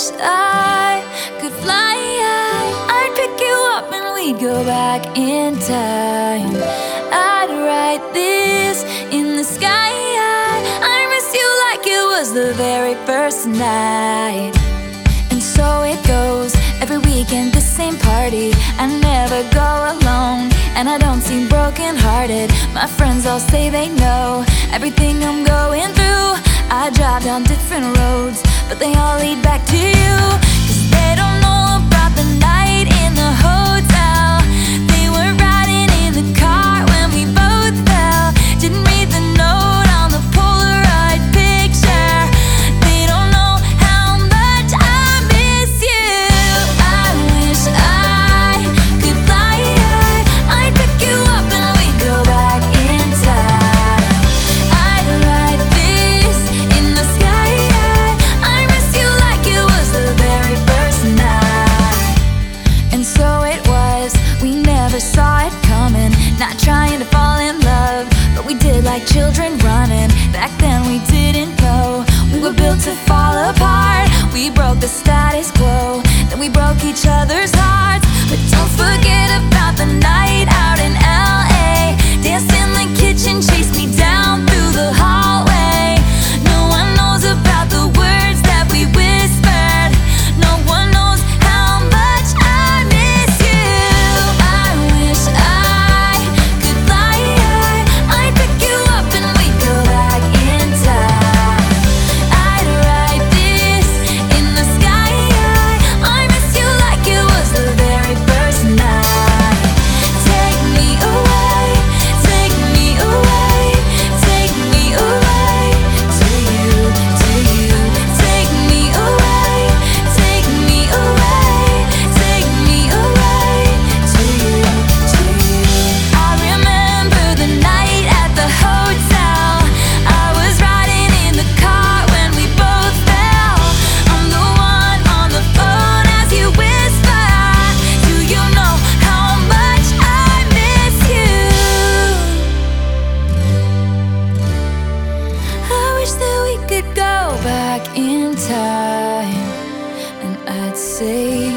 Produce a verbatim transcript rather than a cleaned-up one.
I could fly high. I'd pick you up and we'd go back in time. I'd write this in the sky. I miss you like it was the very first night. And so it goes, every weekend the same party. I never go alone, and I don't seem broken-hearted. My friends all say they know everything I'm going through. I drive down different roads, but they all lead back to you. Cause they don't know about the night in the hotel. They were riding in the car when we both fell. Didn't read the note on the Polaroid picture. They don't know how much I miss you. I wish I could fly high. I'd pick you up and we'd go back in time. I'd write this in the sky. I miss you like it was the very first night. And so it was, we never saw it coming. Not trying to fall in love, but we did like children running. Back then we didn't know we were built to fall apart. We broke the status quo, then we broke each other's hearts. But don't forget about the night out in L A. Danced in the kitchen, chased me down through the hallway. No one knows about the words that we whispered. No one knows how much I miss you. I wish I could fly high. I'd pick you up and we'd go back in time. I'd write this in the sky. I miss you like it was the very first night. Take me away, take me away, take me away to you, to you. Take me away, take me away, take me away to you, to you. I remember the night at the hotel. I was riding in the car when we both fell. I'm the one on the phone as you whisper. Do you know how much I miss you? I wish that we could go back in time, and I'd say